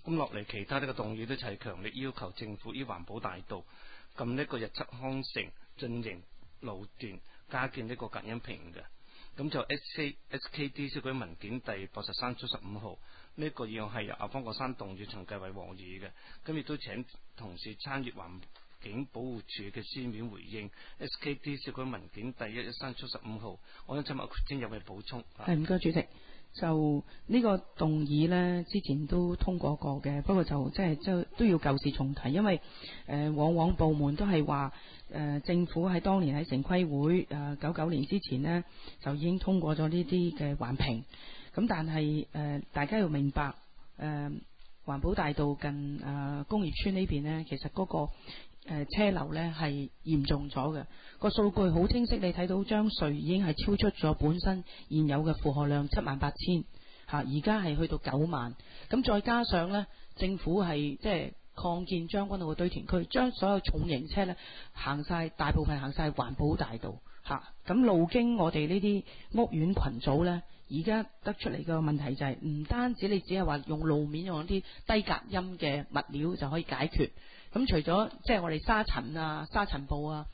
咁落嚟其他呢個動議都係強烈要求政府於環保大道禁呢個日出康城進營路段加建呢個隔音屏嘅。咁就 SKD 小組文件第83/15號呢個議案係由阿方國珊動議，陳繼偉和議嘅。咁亦都請同事參閱環境保護署嘅書面回應 SKD 小組文件第113/15號。我想請問先有咩補充？ 係，唔該主席。就呢個動議呢，之前都通過過嘅，不過就都要舊事重提，因為往往部門都係話政府喺當年喺城規會99年之前呢，就已經通過咗呢啲嘅環評。咁但係大家要明白環保大道近工業村呢邊呢，其實嗰個車流呢係嚴重咗嘅，個數據好清晰，你睇到張隧已經係超出咗本身現有嘅負荷量78000而家係去到9萬，咁再加上呢，政府係擴建將軍澳嘅堆填區，將所有重型車呢行晒，大部分行晒環保大道咁路經我哋呢啲屋苑群組呢，而家得出嚟嘅問題就係唔單止你只係話用路面用啲低隔音嘅物料就可以解決。咁除咗我哋沙塵暴啊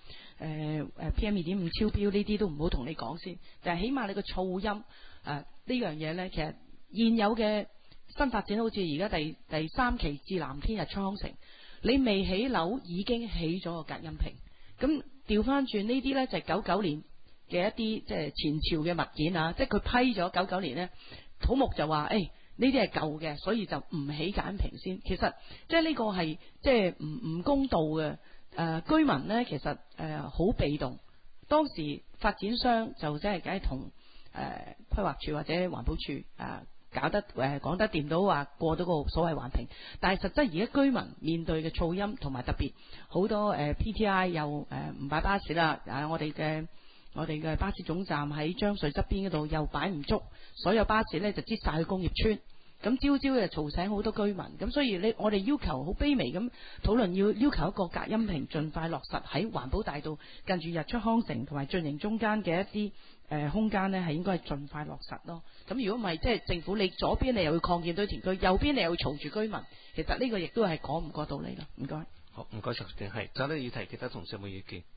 ，PM2.5 超標呢啲都唔好同你講先，但係起碼你個噪音呢樣嘢呢，其實現有嘅新發展好似而家第3期至藍天日出康城，你未起樓已經起咗個隔音屏。咁調翻轉呢啲呢，就係99年嘅一啲前朝嘅物件啊，即係佢批咗99年呢，土木就話呢啲係舊嘅，所以就唔起隔音屏先。其實呢個係唔公道嘅。居民呢，其實好被動。當時發展商就梗係同規劃署或者環保署講得掂到話過到個所謂環評，但係實質而家居民面對嘅噪音同埋特別好多PTI 又唔擺巴士啦，我哋嘅巴士總站喺張隧側邊嗰度又擺唔足，所有巴士呢就擠晒去工業村，咁朝朝就嘈醒好多居民。咁所以我哋要求好卑微咁討論，要求一個隔音屏盡快落實喺環保大道近住日出康城同埋進營中間嘅一啲空間呢，係應該係盡快落實咯。咁如果唔係政府你左邊你又要擴建堆填區，右邊你又要嘈住居民，其實呢個亦都係講唔過道理咯。唔該。 好，唔該，陳定係就呢個議題，其他同事有冇意見？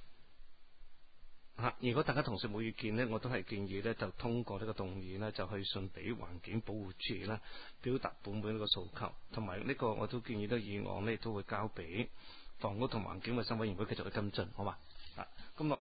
如果大家同事冇意見呢，我都係建議呢，就通過呢個動議呢，就去信俾環境保護署啦，表達本會呢個訴求，同埋呢個我都建議呢個議案呢，都會交俾房屋同環境衞生委員會繼續去跟進，好嘛？咁